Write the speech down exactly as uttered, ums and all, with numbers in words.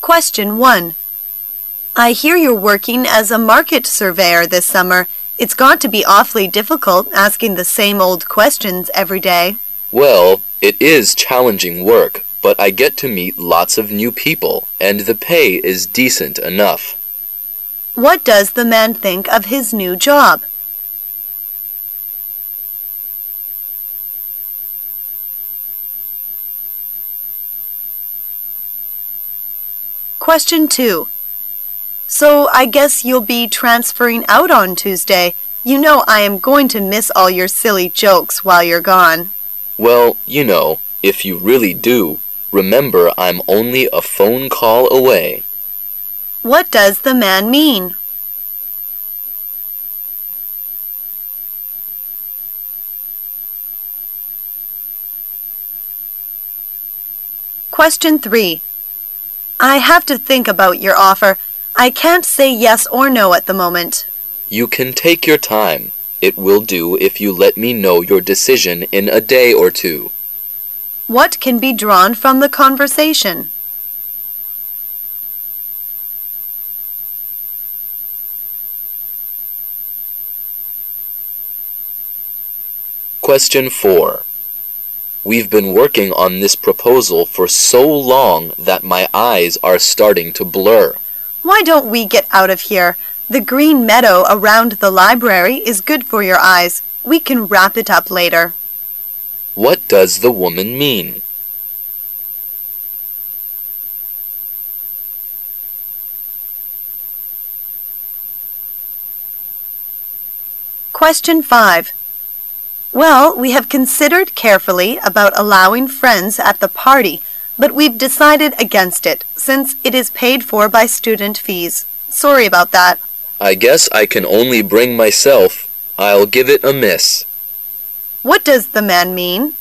Question one. I hear you're working as a market surveyor this summer. It's got to be awfully difficult asking the same old questions every day. Well, it is challenging work, but I get to meet lots of new people, and the pay is decent enough. What does the man think of his new job? Question two. So I guess you'll be transferring out on Tuesday. You know I am going to miss all your silly jokes while you're gone. Well, you know, if you really do, remember I'm only a phone call away. What does the man mean? Question three. I have to think about your offer. I can't say yes or no at the moment. You can take your time. It will do if you let me know your decision in a day or two. What can be drawn from the conversation? Question four. We've been working on this proposal for so long that my eyes are starting to blur. Why don't we get out of here? The green meadow around the library is good for your eyes. We can wrap it up later. What does the woman mean? Question five. Well, we have considered carefully about allowing friends at the party, but we've decided against it, since it is paid for by student fees. Sorry about that. I guess I can only bring myself. I'll give it a miss. What does the man mean?